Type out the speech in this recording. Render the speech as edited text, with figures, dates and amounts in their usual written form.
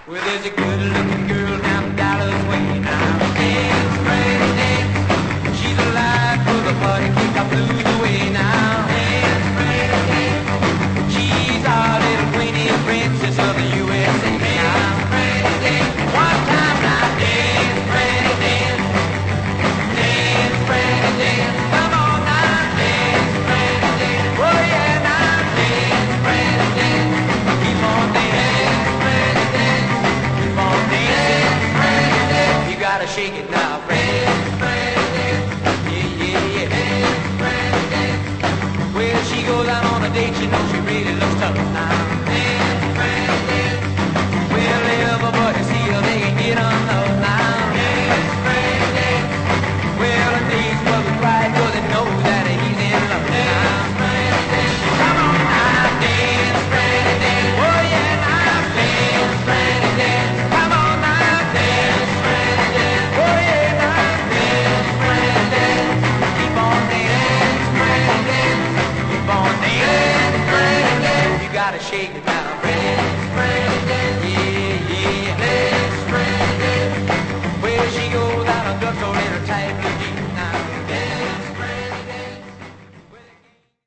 Well, there's a good-looking girl down Dallas way now. Dance, Freddie, dance. She's alive for the party, kick our blues away now. Dance, Freddie, dance. She's our little queenie princess of the USA now. Freddie, dance. One time now. Dance, Freddie, dance. Dance, Freddie, dance. Come on now. Dance, Freddie, dance. Oh yeah, now. Dance, Freddie, dance. Keep on dancing, Freddie, dance. Keep on dancing, Freddie, dance. You gotta shake it now, Freddie, Freddie, dance. Yeah, yeah, yeah. Dance, Freddie, dance. Well, she goes out on a date, you know she really looks tough now. Dance, Freddie, dance. Well, everybody see her, they can get on love now. Dance, Freddie, dance. Well, the days wasn't right, 'cause they know that he's in love now. Freddie, dance. Come on now, dance, Freddie, dance. Oh yeah, now dance, Freddie, dance. Come on now, dance, Freddie, dance. Oh yeah, now dance, Freddie, dance. Keep on dancing, Freddie, dance. Keep on dancing, Freddie, dance. You gotta shake it now.